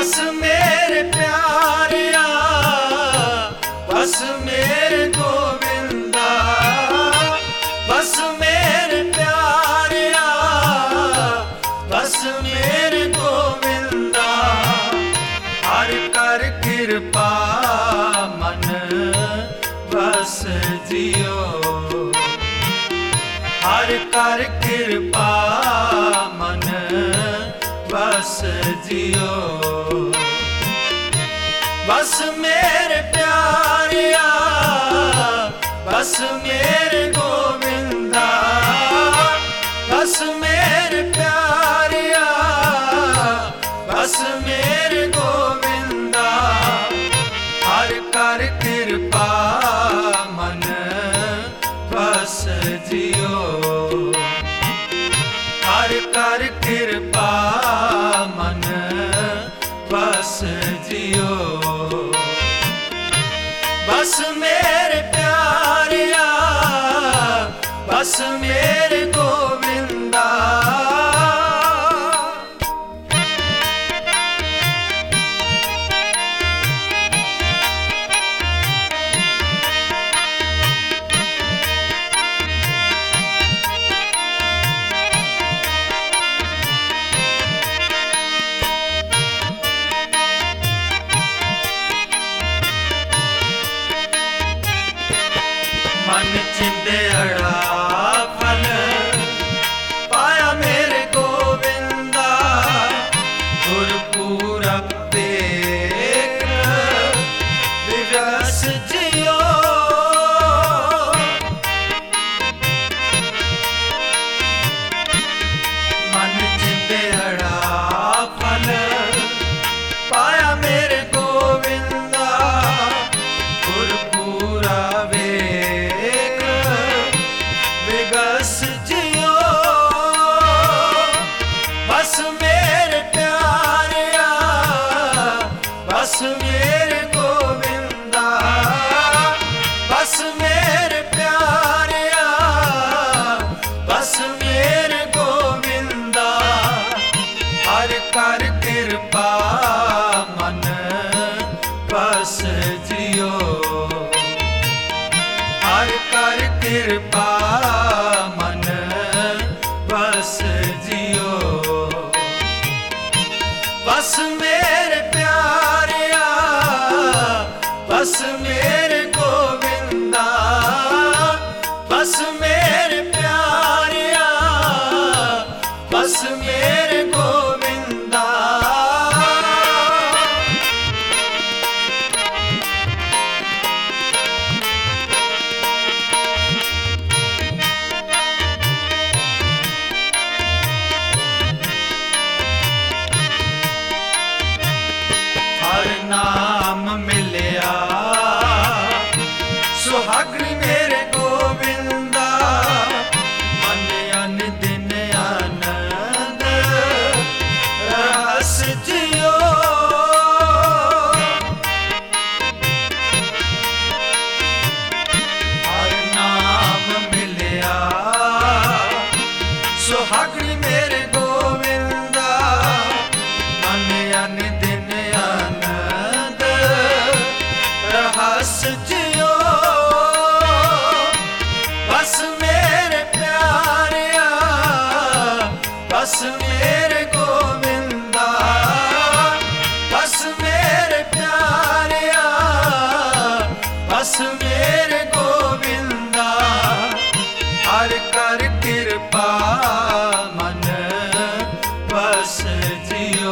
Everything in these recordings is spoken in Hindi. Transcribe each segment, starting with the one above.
बस मेरे प्यारिया, बस मेरे गोविंदा, बस मेरे प्यारिया, बस मेरे गोविंदा। हर कर कृपा मन बस जियो, हर कर कृपा मन बस जियो। बस मेरे प्यारिया, बस मेरे गोविंदा, बस मेरे प्यारिया, बस मेरे गोविंदा। हर कर कृपा मन बस जियो, हर कर कृपा मन बस जियो। बस मेरे प्यारिया, बस मेरे गोविंदा। मन चिंदेड़ा फल पाया मेरे गोविंदा, गुरपुरा पेट विरस जियो। मन चिंदेड़ा फल पाया मेरे गोविंदा, गुरपुरा बस जियो। बस मेरे प्यारिया, बस मेरे गोविंदा, बस मेरे प्यारिया, बस मेरे गोविंदा। हर कर कृपा मन बस जियो, हर कर कृपा मन बस जियो। बस मेरे प्यारिया, बस मेरे गोविंदा, बस मेरे प्यारिया, बस मेरे गोविंदा। नाम मिलिया सुहागणी मेरे गोविंदा, मन अन दिन आनंद रस जियो। हर नाम मिलिया सुहागणी मेरे गोविंदा, मन अन दिन बस जियो। बस मेरे प्यारिया, बस मेरे गोविंदा, बस मेरे प्यारिया, बस मेरे गोविंदा। हर कर कृपा मन बस जियो,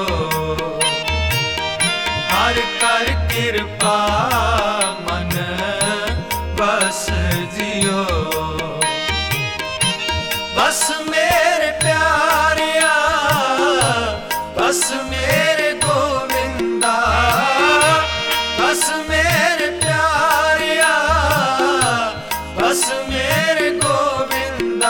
हर कर कृपा मन बस जियो। बस मेरे प्यारिया, बस मेरे गोविंदा, बस मेरे प्यारिया, बस मेरे गोविंदा।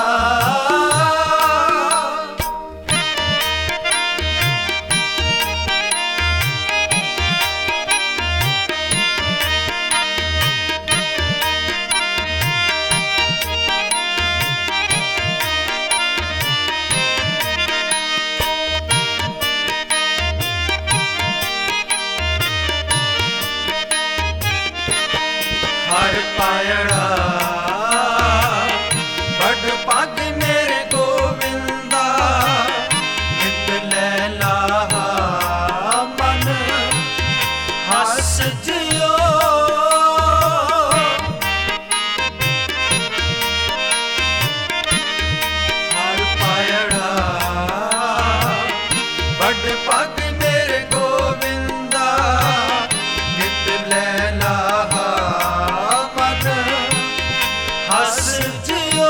ਪਗ ਪਗ ਮੇਰੇ ਗੋਵਿੰਦਾ ਨਿਤ ਲੈ ਲਾਹਾ ਮਨ ਹੱਸ ਜਿਓ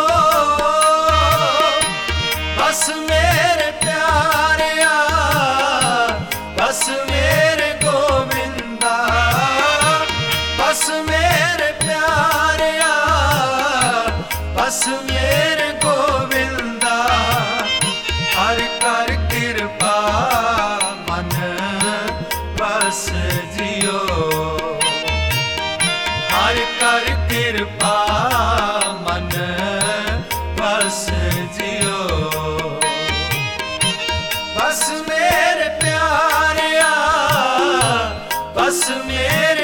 ਬਸ ਮੇਰੇ ਪਿਆਰਿਆ ਬਸ ਮੇਰੇ ਗੋਵਿੰਦਾ ਬਸ ਮੇਰੇ ਪਿਆਰਿਆ ਬਸ ਮੇਰੇ ਗੋਵਿੰਦਾ ਹਰ ਕਰ ਕਿਰਪਾ ਮਨ ਬਸ ਜਿਓ ਹਰ ਕਰ ਕਿਰਪਾ ਮਨ ਬਸ ਜਿਓ ਬਸ ਮੇਰੇ ਪਿਆਰਿਆ ਬਸ ਮੇਰੇ